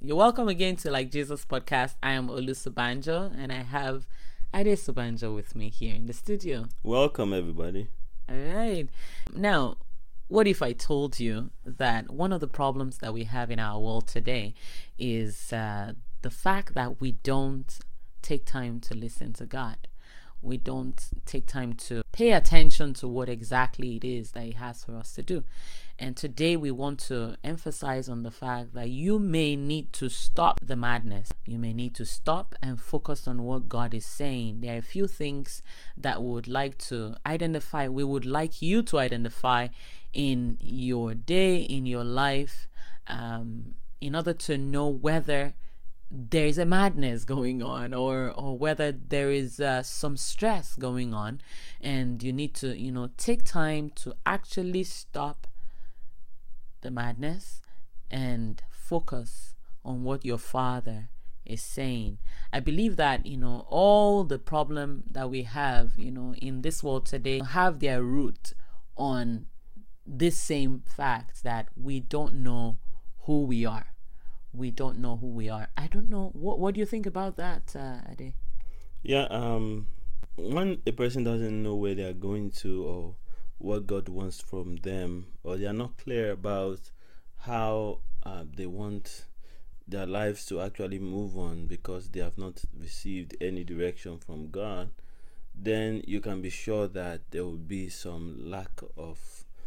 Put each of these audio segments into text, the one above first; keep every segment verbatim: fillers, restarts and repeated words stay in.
You're welcome again to Like Jesus Podcast. I am Olu Subanjo, and I have Ade Subanjo with me here in the studio. Welcome, everybody. All right. Now, what if I told you that one of the problems that we have in our world today is uh, the fact that we don't take time to listen to God? We don't take time to pay attention to what exactly it is that He has for us to do. And today we want to emphasize on the fact that you may need to stop the madness. You may need to stop and focus on what God is saying. There are a few things that we would like to identify, we would like you to identify in your day, in your life, um, in order to know whether there is a madness going on or or whether there is uh, some stress going on, and you need to you know take time to actually stop the madness and focus on what your Father is saying. I believe that you know all the problem that we have you know in this world today have their root on this same fact that we don't know who we are. We don't know who we are. I don't know. What What do you think about that, uh, Ade? Yeah, um, when a person doesn't know where they are going to or what God wants from them, or they are not clear about how uh, they want their lives to actually move on because they have not received any direction from God, then you can be sure that there will be some lack of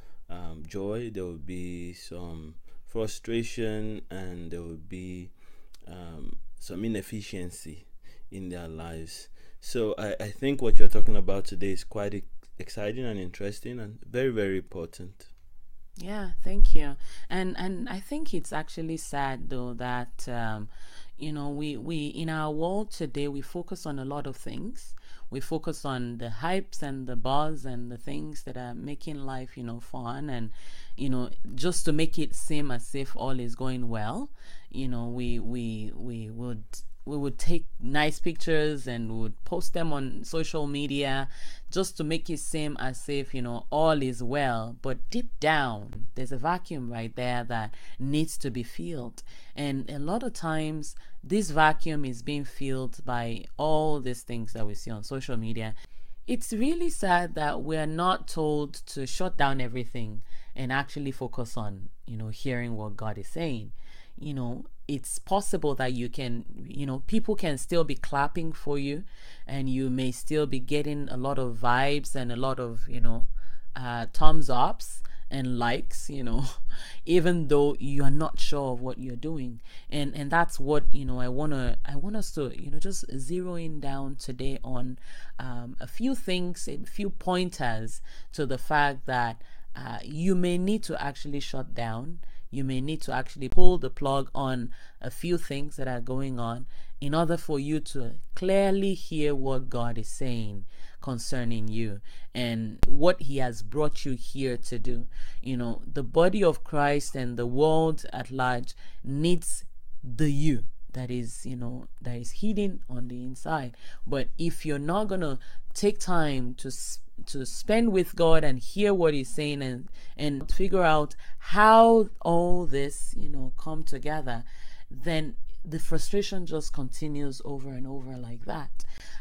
um, joy. There will be some frustration, and there will be um, some inefficiency in their lives. So I, I think what you're talking about today is quite e- exciting and interesting and very, very important. Yeah, thank you. And and I think it's actually sad though that um, you know we we in our world today we focus on a lot of things. We focus on the hypes and the buzz and the things that are making life you know fun, and you know just to make it seem as if all is going well. You know we we we would we would take nice pictures and would post them on social media just to make it seem as if you know all is well, but deep down there's a vacuum right there that needs to be filled. And a lot of times this vacuum is being filled by all these things that we see on social media. It's really sad that we're not told to shut down everything and actually focus on you know hearing what God is saying. You know it's possible that you can you know people can still be clapping for you, and you may still be getting a lot of vibes and a lot of you know uh, thumbs ups and likes, you know even though you are not sure of what you're doing. And and that's what you know i want to i want us to you know just zero in down today on um, a few things, a few pointers to the fact that uh, you may need to actually shut down. You may need to actually pull the plug on a few things that are going on in order for you to clearly hear what God is saying concerning you and what He has brought you here to do. You know, the body of Christ and the world at large needs the you that is, you know, that is hidden on the inside. But if you're not going to take time to to spend with God and hear what He's saying, and and figure out how all this you know come together, then the frustration just continues over and over like that.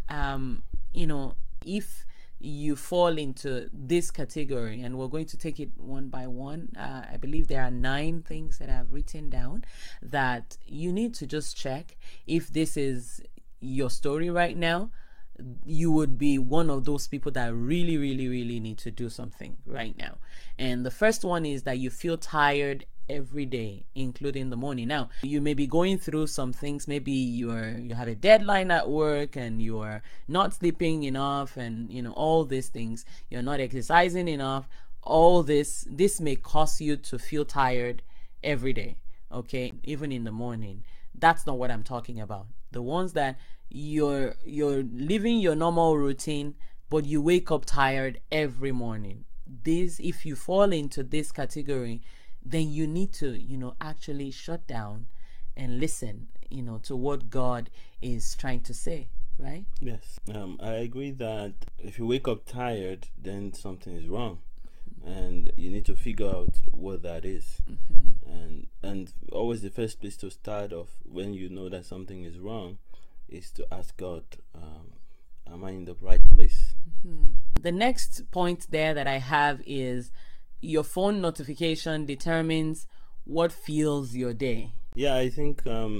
Um, you know, if you fall into this category, and we're going to take it one by one. Uh, I believe there are nine things that I've written down that you need to just check if this is your story right now. You would be one of those people that really, really, really need to do something right now. And the first one is that you feel tired every day, including the morning. Now, you may be going through some things. Maybe you're you have a deadline at work and you're not sleeping enough, and you know all these things. You're not exercising enough. All this this may cause you to feel tired every day. Okay, even in the morning. That's not what I'm talking about. The ones that you're you're living your normal routine, but you wake up tired every morning. This, if you fall into this category, then you need to you know actually shut down and listen you know to what God is trying to say, right? Yes, um, I agree that if you wake up tired, then something is wrong. and you need to figure out what that is. Mm-hmm. and and always the first place to start off when you know that something is wrong is to ask God, um, am I in the right place? Mm-hmm. The next point there that I have is your phone notification determines what fuels your day. Yeah, I think um,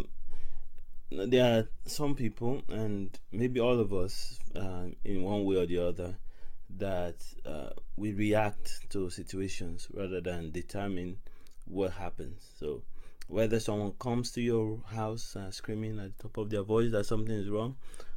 there are some people, and maybe all of us, uh, in one way or the other, that uh, we react to situations rather than determine what happens. So, whether someone comes to your house uh, screaming at the top of their voice that something is wrong,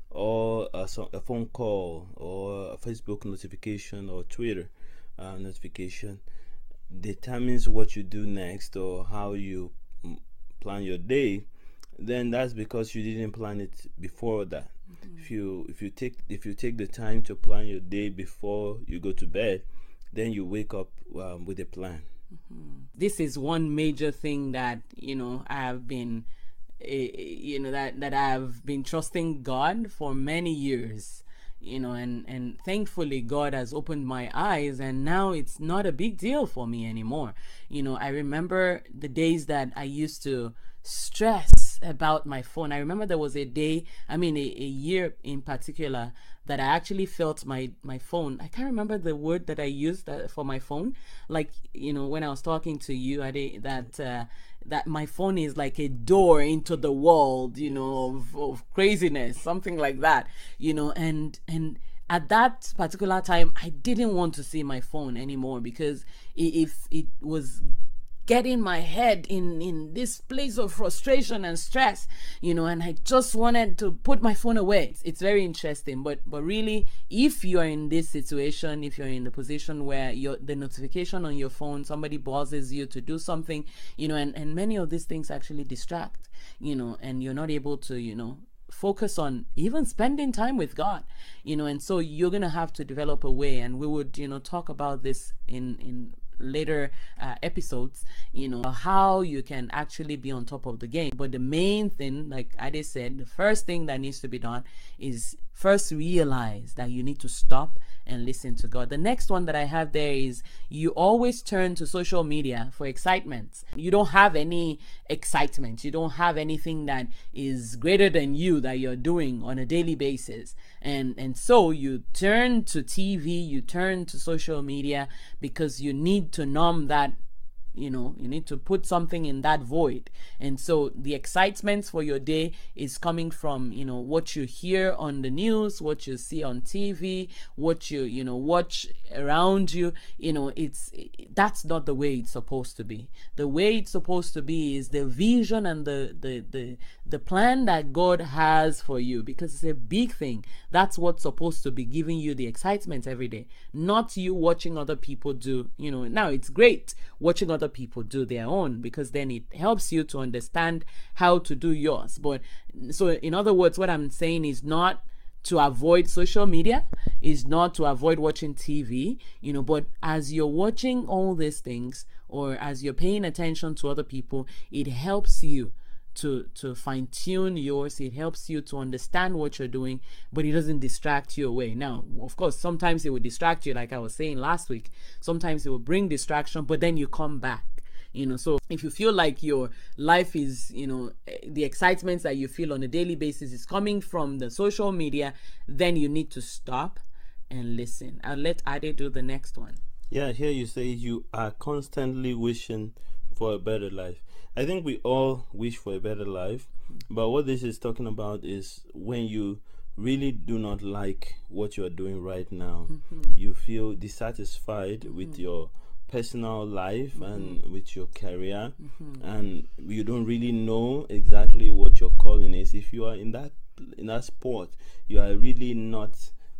or a, a phone call, or a Facebook notification, or Twitter uh, notification, determines what you do next or how you plan your day, then that's because you didn't plan it before that. Mm-hmm. If you if you take if you take the time to plan your day before you go to bed, then you wake up um, with a plan. Mm-hmm. This is one major thing that you know I have been, uh, you know that that I've been trusting God for many years. You know, and, and thankfully God has opened my eyes, and now it's not a big deal for me anymore. You know, I remember the days that I used to stress about my phone. I remember there was a day, I mean a, a year in particular, that I actually felt my my phone, I can't remember the word that I used uh, for my phone, like, you know, when I was talking to you, I did that uh, that my phone is like a door into the world, you know, of, of craziness, something like that, you know, and and at that particular time I didn't want to see my phone anymore, because if it, it was getting my head in in this place of frustration and stress, you know, and I just wanted to put my phone away. It's, it's very interesting, but but really, if you're in this situation, if you're in the position where your the notification on your phone, somebody buzzes you to do something, you know, and and many of these things actually distract, you know, and you're not able to, you know, focus on even spending time with God, you know, and so you're gonna have to develop a way, and we would, you know, talk about this in in later uh, episodes, you know, how you can actually be on top of the game. But the main thing, like Ade said, the first thing that needs to be done is first realize that you need to stop and listen to God. The next one that I have there is you always turn to social media for excitement. You don't have any excitement. You don't have anything that is greater than you that you're doing on a daily basis. And and so you turn to T V, you turn to social media because you need to numb that, you know, you need to put something in that void. And so the excitement for your day is coming from, you know, what you hear on the news, what you see on T V, what you, you know, watch around you. You know, it's, that's not the way it's supposed to be. The way it's supposed to be is the vision and the, the, the, the plan that God has for you, because it's a big thing. That's what's supposed to be giving you the excitement every day, not you watching other people do, you know. Now it's great watching other people do their own, because then it helps you to understand how to do yours. But so in other words, what I'm saying is not to avoid social media, is not to avoid watching T V, you know, but as you're watching all these things, or as you're paying attention to other people, it helps you to to fine-tune yours. It helps you to understand what you're doing, but it doesn't distract you away. Now, of course, sometimes it will distract you, like I was saying last week. Sometimes it will bring distraction, but then you come back, you know. So if you feel like your life is, you know, the excitement that you feel on a daily basis is coming from the social media, then you need to stop and listen. I'll let Ade do the next one. Yeah, here you say you are constantly wishing for a better life. I think we all wish for a better life, but what this is talking about is when you really do not like what you are doing right now. Mm-hmm. You feel dissatisfied mm-hmm. with your personal life mm-hmm. and with your career, mm-hmm. and you don't really know exactly what your calling is. If you are in that in that sport, you are really not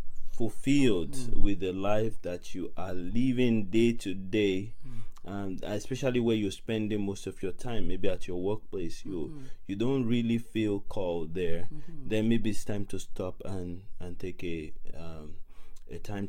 fulfilled mm-hmm. with the life that you are living day to day. Mm-hmm. And especially where you're spending most of your time, maybe at your workplace, you mm-hmm. you don't really feel called there. Mm-hmm. Then maybe it's time to stop and and take a um, a time to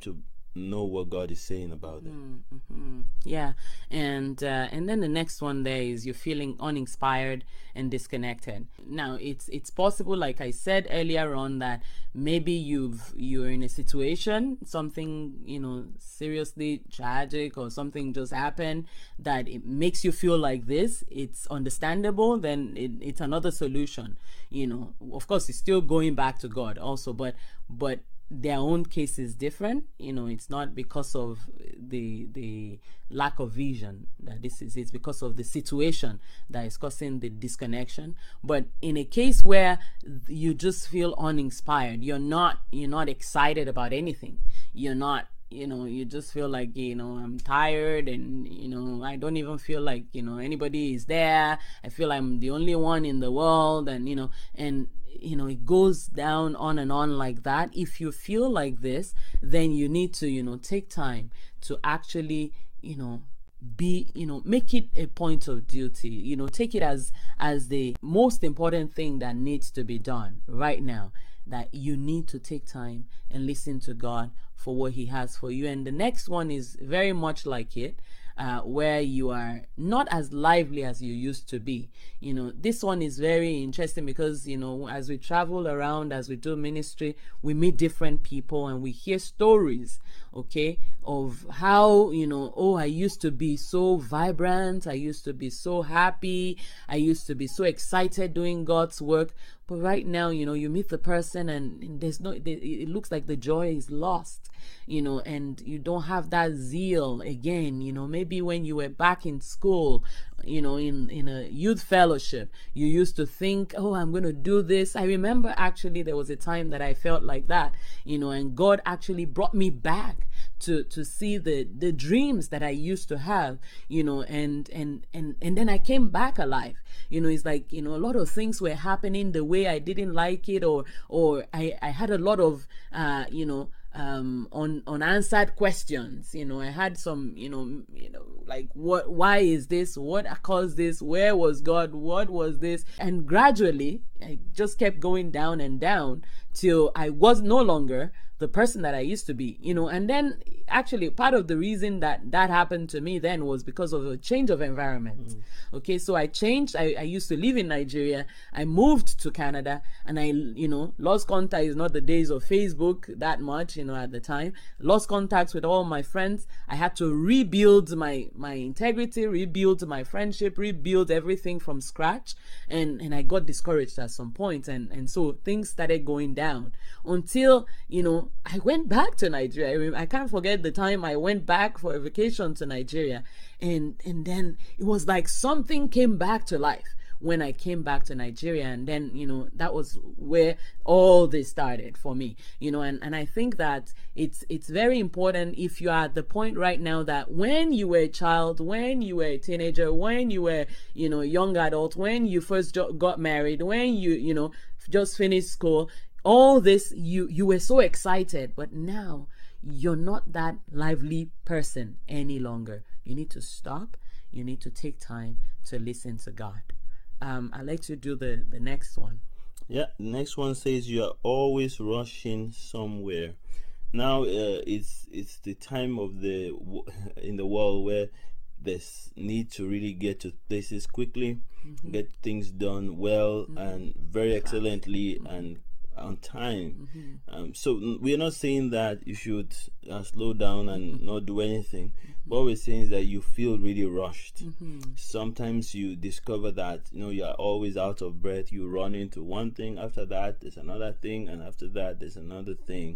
know what God is saying about it. Mm-hmm. Yeah, and uh, and then the next one there is you're feeling uninspired and disconnected. Now it's it's possible, like I said earlier on, that maybe you've you're in a situation, something you know seriously tragic or something just happened that it makes you feel like this. It's understandable. Then it, it's another solution. You know, of course, it's still going back to God also, but but their own case is different. You know, it's not because of the the lack of vision that this is, it's because of the situation that is causing the disconnection. But in a case where you just feel uninspired, you're not you're not excited about anything, you're not, you know, you just feel like, you know, I'm tired, and you know, I don't even feel like, you know, anybody is there. I feel I'm the only one in the world, and you know, and you know, it goes down on and on like that. If you feel like this, then you need to, you know, take time to actually, you know, be, you know, make it a point of duty, you know, take it as as the most important thing that needs to be done right now, that you need to take time and listen to God for what he has for you. And the next one is very much like it, uh, where you are not as lively as you used to be. You know, this one is very interesting because, you know, as we travel around, as we do ministry, we meet different people and we hear stories, okay, of how, you know, oh, I used to be so vibrant, I used to be so happy, I used to be so excited doing God's work. But right now, you know, you meet the person and there's no, it looks like the joy is lost, you know, and you don't have that zeal again. You know, maybe when you were back in school, you know, in, in a youth fellowship, you used to think, oh, I'm going to do this. I remember actually there was a time that I felt like that, you know, and God actually brought me back to to see the the dreams that I used to have, you know, and and and and then I came back alive. You know, it's like, you know, a lot of things were happening the way I didn't like it, or or I I had a lot of uh you know um on unanswered questions. You know, I had some, you know you know like, what, why is this, what caused this, where was God, what was this? And gradually I just kept going down and down till I was no longer the person that I used to be, you know. And then actually part of the reason that that happened to me then was because of a change of environment. Mm. Okay, so I changed. I, I used to live in Nigeria. I moved to Canada, and I, you know, lost contact. Is not the days of Facebook that much, you know, at the time. Lost contacts with all my friends. I had to rebuild my my integrity, rebuild my friendship, rebuild everything from scratch, and and I got discouraged at some point, and and so things started going down until, you know, I went back to Nigeria. I can't forget the time I went back for a vacation to Nigeria, and and then it was like something came back to life when I came back to Nigeria. And then, you know, that was where all this started for me, you know. And, and I think that it's it's very important, if you are at the point right now that when you were a child, when you were a teenager, when you were, you know, young adult, when you first got married, when you, you know, just finished school, all this, you you were so excited, but now you're not that lively person any longer. You need to stop. You need to take time to listen to God. Um, I'd like to do the, the next one. Yeah, the next one says you are always rushing somewhere. Now uh, it's it's the time of the in the world where there's need to really get to places quickly, mm-hmm. get things done well, mm-hmm. and very excellently, mm-hmm. and on time. Mm-hmm. Um, so we're not saying that you should uh, slow down and mm-hmm. not do anything. Mm-hmm. What we're saying is that you feel really rushed. Mm-hmm. Sometimes you discover that, you know, you're always out of breath. You run into one thing, after that there's another thing, and after that there's another thing.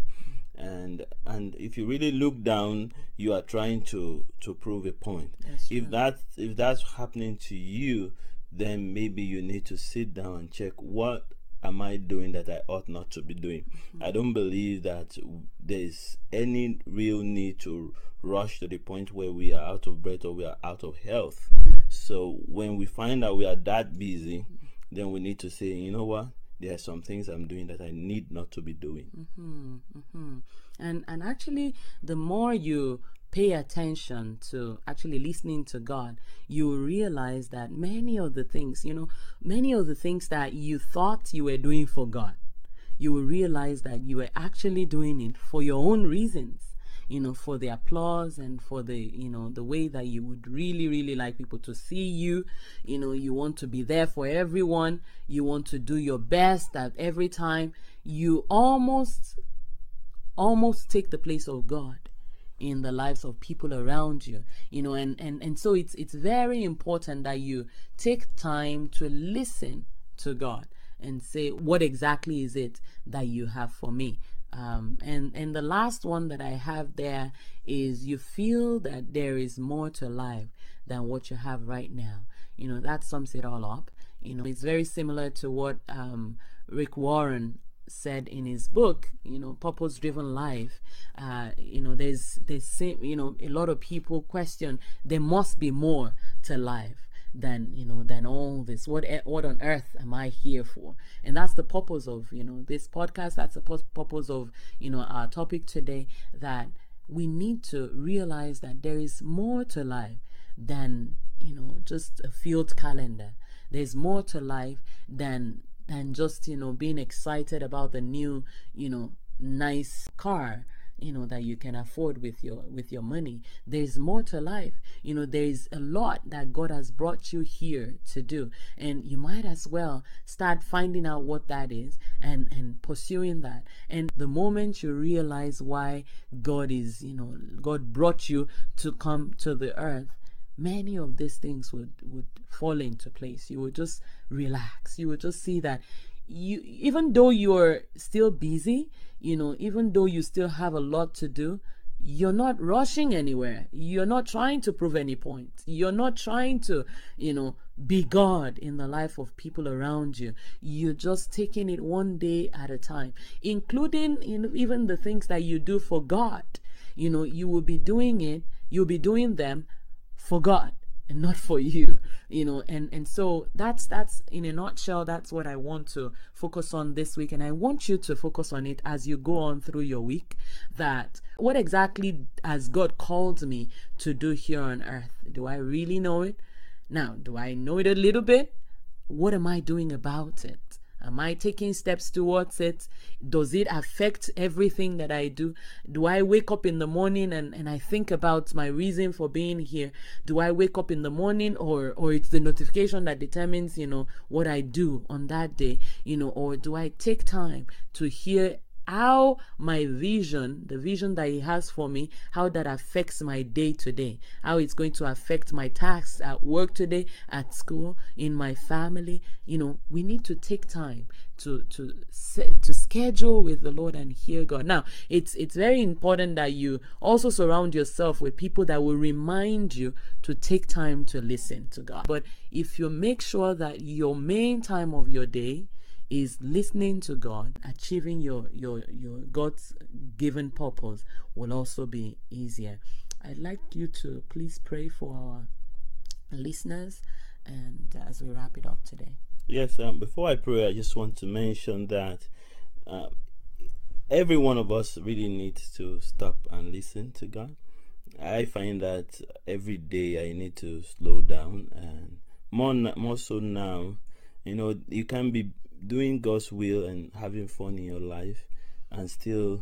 And and if you really look down, you are trying to to prove a point. That's if true. that if that's happening to you, then maybe you need to sit down and check, what am I doing that I ought not to be doing? Mm-hmm. I don't believe that there's any real need to rush to the point where we are out of breath or we are out of health. So when we find out we are that busy, then we need to say, you know what? There are some things I'm doing that I need not to be doing. Mm-hmm, mm-hmm. And and actually, the more you pay attention to actually listening to God, you realize that many of the things, you know, many of the things that you thought you were doing for God, you will realize that you were actually doing it for your own reasons. you know, for the applause and for the, you know, the way that you would really, really like people to see you. You know, you want to be there for everyone. You want to do your best at every time. You almost, almost take the place of God in the lives of people around you, you know, and, and, and so it's, it's very important that you take time to listen to God and say, what exactly is it that you have for me? Um, and, and the last one that I have there is you feel that there is more to life than what you have right now. You know, that sums it all up. You know, it's very similar to what um, Rick Warren said in his book, you know, Purpose Driven Life. Uh, you know, there's, there's, you know, a lot of people question, there must be more to life than, you know, than all this. What, what on earth am I here for? And that's the purpose of, you know, this podcast. That's the purpose of, you know, our topic today, that we need to realize that there is more to life than, you know, just a field calendar. There's more to life than than just, you know, being excited about the new, you know, nice car, you know, that you can afford with your with your money. There's more to life. You know, there's a lot that God has brought you here to do, and you might as well start finding out what that is and and pursuing that. And the moment you realize why God is, you know, God brought you to come to the earth, many of these things would would fall into place. You would just relax. You would just see that you, even though you're still busy, you know, even though you still have a lot to do, you're not rushing anywhere. You're not trying to prove any point. You're not trying to, you know, be God in the life of people around you. You're just taking it one day at a time, including, you know, even the things that you do for God. You know, you will be doing it, you'll be doing them for God and not for you, you know, and and so that's that's in a nutshell, that's what I want to focus on this week. And I want you to focus on it as you go on through your week, that what exactly has God called me to do here on earth? Do I really know it? Now, do I know it a little bit? What am I doing about it? Am I taking steps towards it? Does it affect everything that I do? Do I wake up in the morning and, and I think about my reason for being here? Do I wake up in the morning, or or it's the notification that determines, you know, what I do on that day, you know, or do I take time to hear how my vision, the vision that he has for me, how that affects my day to day, how it's going to affect my tasks at work today, at school, in my family. You know, we need to take time to to to schedule with the Lord and hear God. Now, it's it's very important that you also surround yourself with people that will remind you to take time to listen to God. But if you make sure that your main time of your day is listening to God, achieving your your your God's given purpose will also be easier. I'd like you to please pray for our listeners, and as we wrap it up today. Yes, um, before I pray, I just want to mention that uh, every one of us really needs to stop and listen to God. I find that every day I need to slow down, and more more so now. You know, you can be doing God's will and having fun in your life and still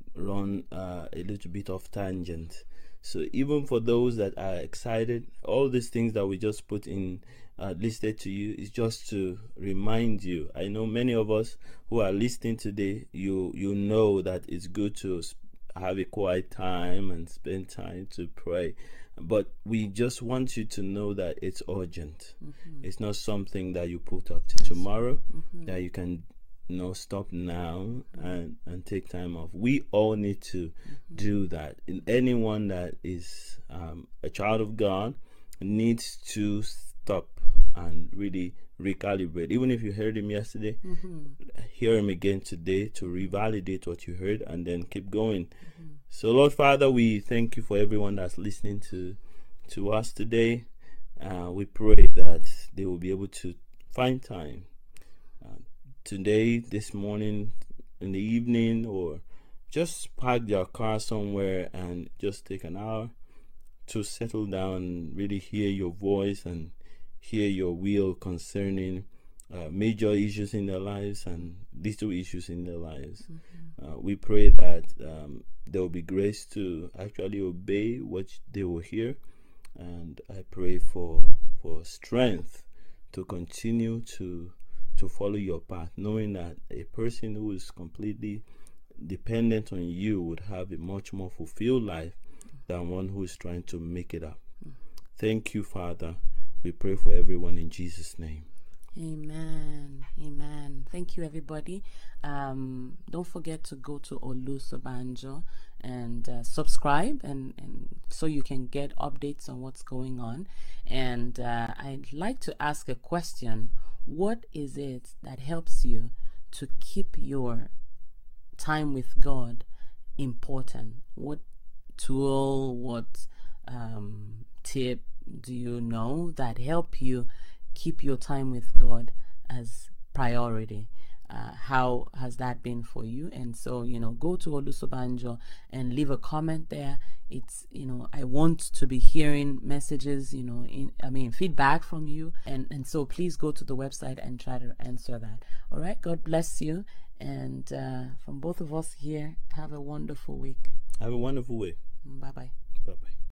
run uh, a little bit off tangent. So even for those that are excited, all these things that we just put in uh, listed to you is just to remind you. I know many of us who are listening today, you you know that it's good to have a quiet time and spend time to pray, but we just want you to know that it's urgent. Mm-hmm. It's not something that you put up to tomorrow. Mm-hmm. That you can, you know, stop now and and take time off. We all need to mm-hmm. do that. And anyone that is um, a child of God needs to stop and really recalibrate. Even if you heard him yesterday, mm-hmm. hear him again today to revalidate what you heard and then keep going. Mm-hmm. So Lord Father, we thank you for everyone that's listening to to us today. Uh, we pray that they will be able to find time uh, today, this morning, in the evening, or just park their car somewhere and just take an hour to settle down and really hear your voice and hear your will concerning uh, major issues in their lives and little issues in their lives. Mm-hmm. Uh, we pray that um, there will be grace to actually obey what they will hear. And I pray for for strength to continue to to follow your path, knowing that a person who is completely dependent on you would have a much more fulfilled life than one who is trying to make it up. Thank you, Father. We pray for everyone in Jesus' name. Amen. Amen. Thank you, everybody. Um, don't forget to go to Olusobanjo and uh, subscribe, and, and so you can get updates on what's going on. And uh, I'd like to ask a question. What is it that helps you to keep your time with God important? What tool, what um, tip do you know that help you keep your time with God as priority? Uh, how has that been for you? And so, you know, go to Olusobanjo and leave a comment there. It's, you know, I want to be hearing messages, you know, in, I mean, feedback from you. And, and so please go to the website and try to answer that. All right. God bless you. And uh, from both of us here, have a wonderful week. Have a wonderful week. Bye-bye. Bye-bye.